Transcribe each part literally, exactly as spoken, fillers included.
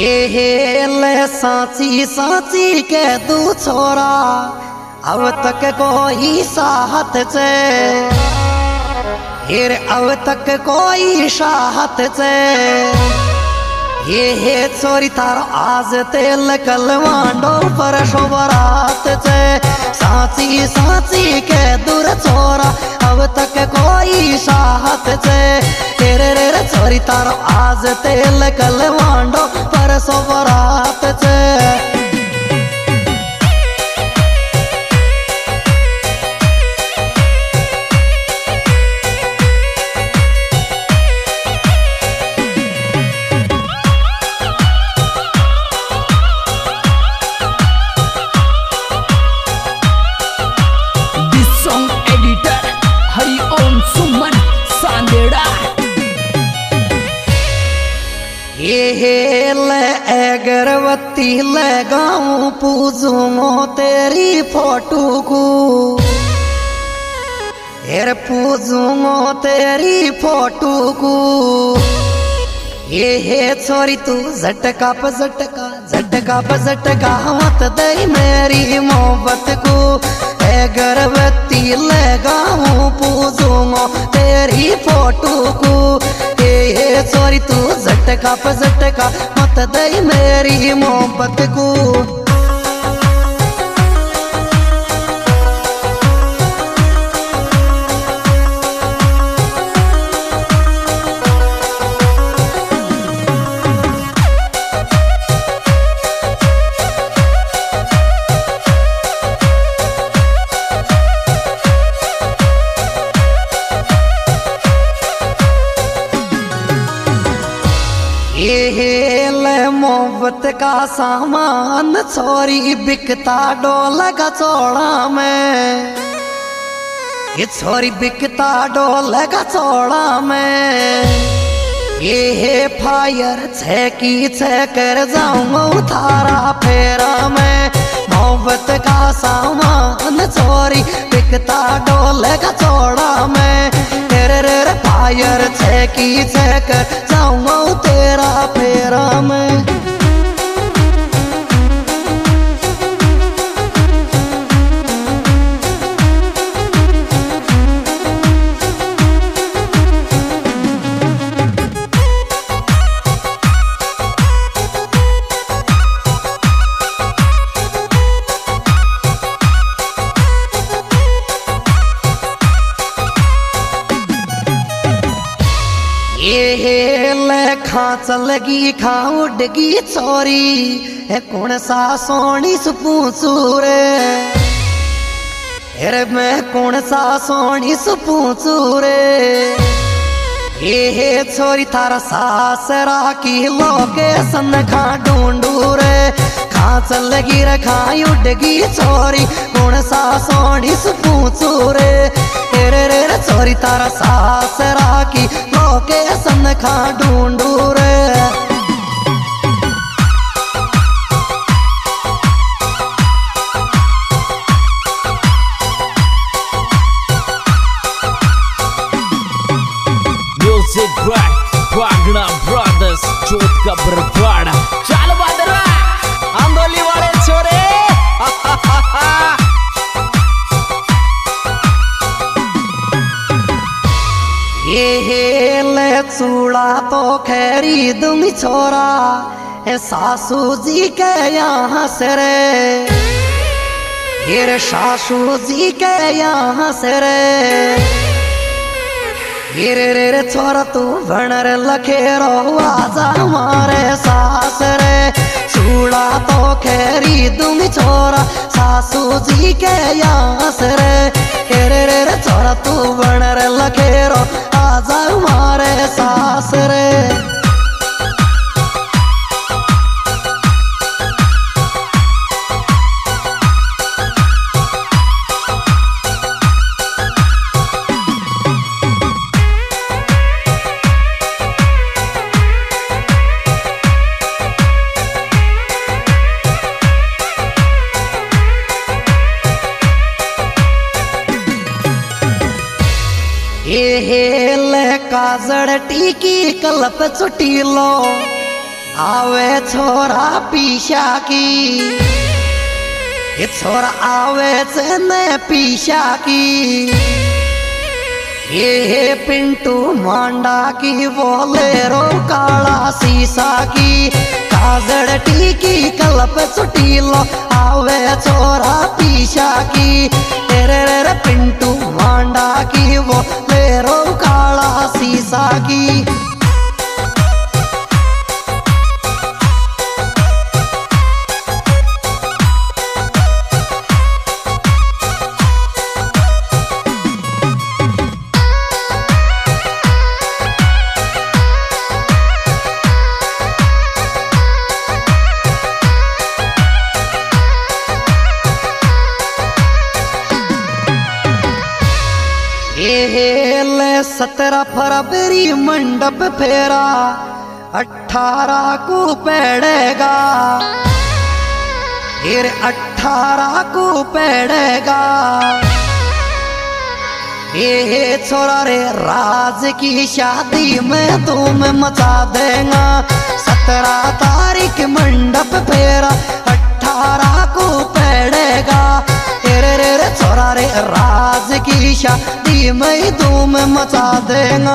ये हेले साची साची के दू छोरा अब तक कोई साहत से फिर अब तक कोई साहत से ये हे छोरी तारो आज तेल कलवांडो पर शोभरात से साची साची के दूर छोरा अब तक कोई साहत से तेरे रे छोरी तारो आज तेल कलवांडो पर शोभरात से ये ले अगरबत्ती लगाऊं पूजूं तेरी फोटो को यार पूजूं तेरी फोटो को ये है छोरी तू झटका प झटका झटका प झटका मत दे मेरी मोहब्बत को अगरबत्ती लगाऊं पूजूं तेरी फोटो को ये छोरी तू झटका प झटका मत दे मेरी मोहब्बत को ये ले मोहब्बत का सामान छोरी बिकता डोल का चौड़ा में ये छोरी बिकता डोल का चौड़ा में ये है फायर छे की छे कर जाऊं थारा फेरा में मोहब्बत का सामान छोरी बिकता डोल का चौड़ा में तेरे रे फायर छे की छे कर जाऊं तेरा फेरा में ये ले खांच लगी खा उड़गी छोरी है कौन सा सोनी सुपूछू रे अरे मैं कौन सा सोनी सुपूछू रे ये छोरी थारा सासरा की लोकेशन खा ढूंढू रे खांच लगी रखा उड़गी छोरी कौन सा सोनी सुपूछू रे तेरे रे छोरी तारा सासरा की लोकेशन खा ढूंढू रे म्यूजिक बाय वागना ब्रदर्स चोट का बरपाड़ा चल बदरा आंदोली वाले छोरे ये ले चूड़ा तो खरीदूंगी छोरा ए सासू जी के यहाँ से रे ये सासू जी के यहाँ से रे ये रे रे रे छोरा तू भणर लखेरो आजा हमारे सास रे चूड़ा तो खरीदूंगी छोरा सासू जी के यहाँ से रे ये रे रे रे छोरा तू भणर लखेरो आजा हमारे सास रे ये काजड़ टीकी कलप छुटी लो आवे छोरा पीछा की, ये छोरा आवे चने पीछा की, ये पिंटू मांडा की बोलेरो काला शीशा की, काजड़ टीकी कलप चुटीलो आवे छोरा पीछा की, तेरे रे पिंटू मांडा की बोलेरो काला शीशा की। सत्रह फरवरी मंडप फेरा अठारह को पड़ेगा, फिर अठारह को पड़ेगा, ये छोरा रे राज की शादी में तुम मचा देगा। सत्रह तारीख मंडप फेरा अठारह को पड़ेगा, तेरे रे रे छोरा रे राज की शादी में तुम मचा देगा।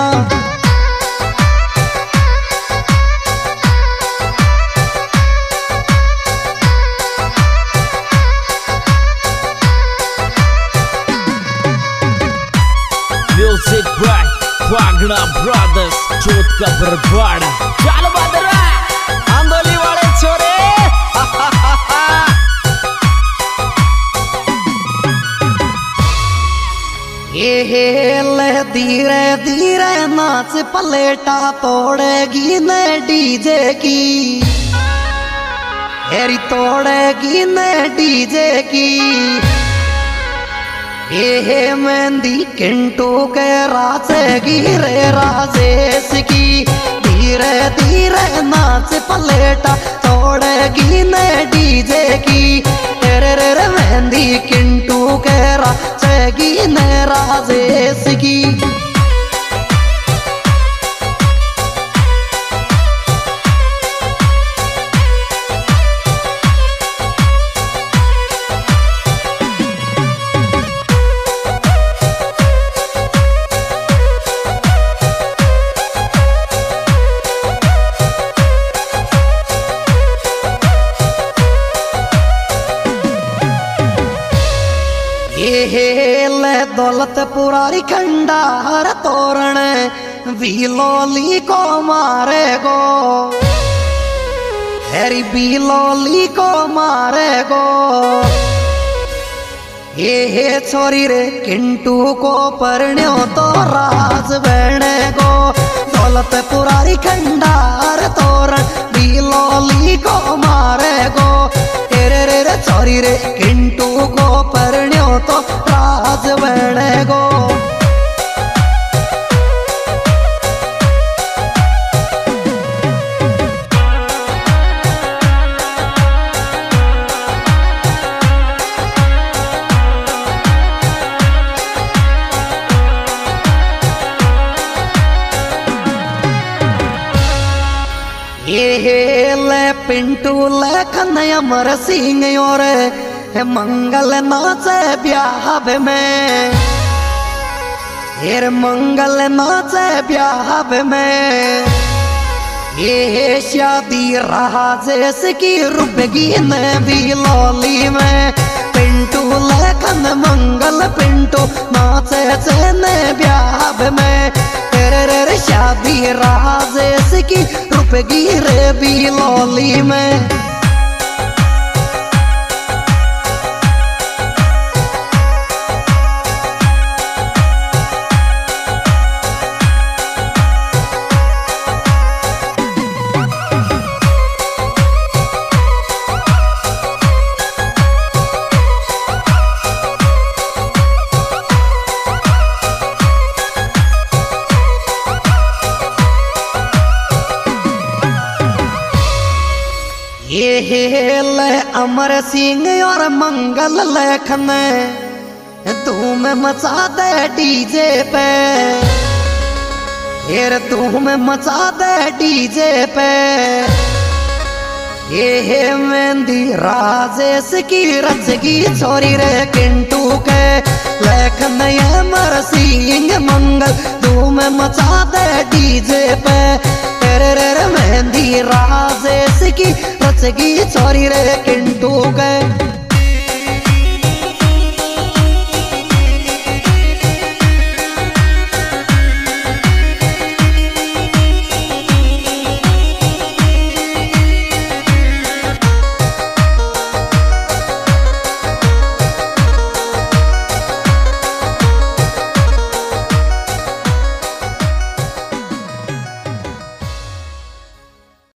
म्यूजिक बाय वागड़ा ब्रदर्स, चोट का बरबाड़ा। चल बदरा आंदोली वाले छोरे ये ले धीरे धीरे नाच पलेटा तोड़ेगी ने डीजे की, हेरी तोड़ेगी ने डीजे की, ये मेहंदी किंटू के राजेगी रे राजेश की, धीरे धीरे नाच पलेटा तोड़ेगी ने डीजे की, तेरे रे रे मेहंदी किंटू के राजेगी ने राजेश की। ले दौलत पुरारी खंडार तोरण बिलोली को मारे गो, हेरी बिलोली को मारे गो, ये छोरी रे किंटू को परण्यो तो राज बने गो। दौलत पुरारी खंडार तोरण बिलोली को मारे गो, तेरे रे रे छोरी रे किंटू को परण्यो तो राज बने गो। ये ले पिंटू लखन अमर सिंह और मंगल नाचे ब्याह में, हेर मंगल नाचे ब्याह में, ये शादी राजेश की रुपगी ने बिलोली में, पिंटू लखन मंगल पिंटू नाचे चने ब्याह में, तेरे रे शादी राजेश की रुपगी रे बिलोली में। ये ले अमर सिंह और मंगल लेखन धूम मचा दे डीजे पे, हेर धूम मचा दे डीजे पे, ये है मेहंदी राजेश की रचगी छोरी रे किंटू के लेखन ये मर सिंह मंगल धूम मचा दे डीजे पे तेरे रे मेहंदी राजेश की रचगी छोरी रे किंटू के।